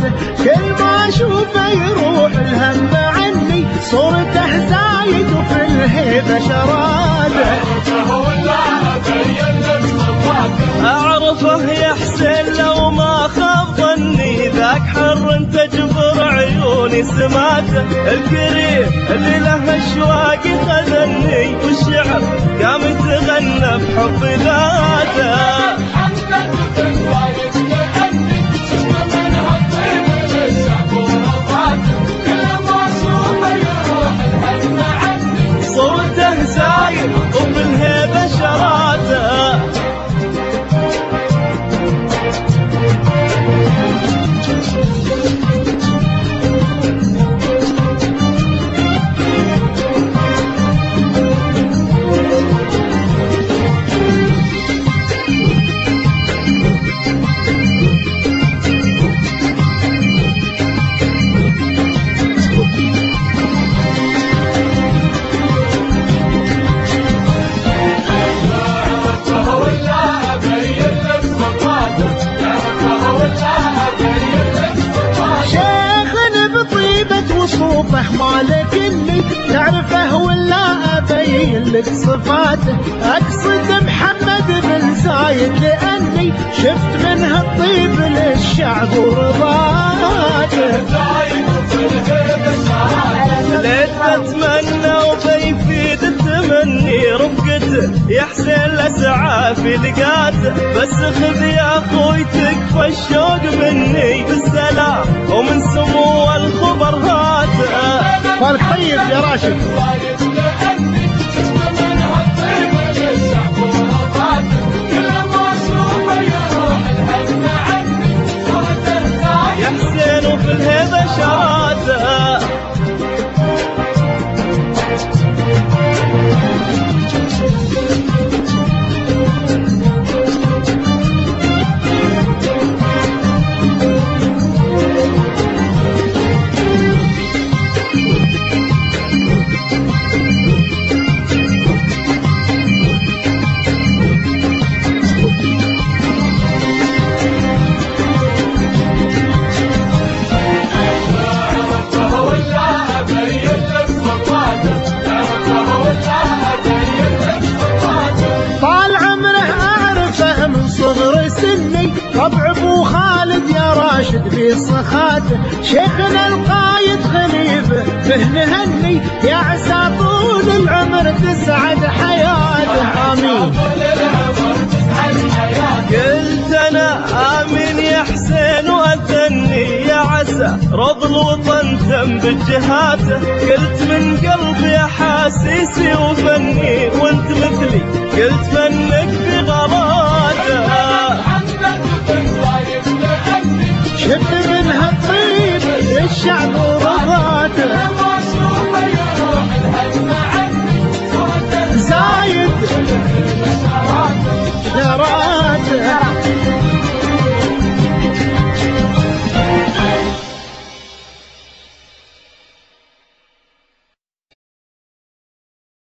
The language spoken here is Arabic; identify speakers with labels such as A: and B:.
A: صفاته، كل ما اشوفه يروح الهم عني، صورته زايد وفي الهيبة شراده.
B: أعرفه يا حسين لو ما خاب ظني، ذاك حر تجبر عيوني سماته، الكريم اللي له اشواق خذني، والشعر قام يتغنى بحب ذاته. صورته زايد وبالهيبة شراته.
A: وصوفه مالك اللي تعرفه ولا أبين لك صفاته، أقصد محمد بن زايد لأني شفت منه الطيب للشعب ورضاته.
B: ليت أتمنى وبيفيد التمني رفقته، يا حسين لسعى في لقاته، بس خذ يا أخوي تكفى الشوق مني، بالسلام ومن سمو الخبر هاته.
A: فالك طيب يا راشد.
B: يا حسين وفي الهيبة شراته.
A: طبع ابو خالد يا راشد في صخاته، شيخنا القايد خليفه به نهني، يا عسى طول العمر تسعد حياته. امين.
B: قلت انا امين يا حسين واثني، يا عسى رض الوطن تم بجهاته، قلت من قلبي احاسيسي وفني،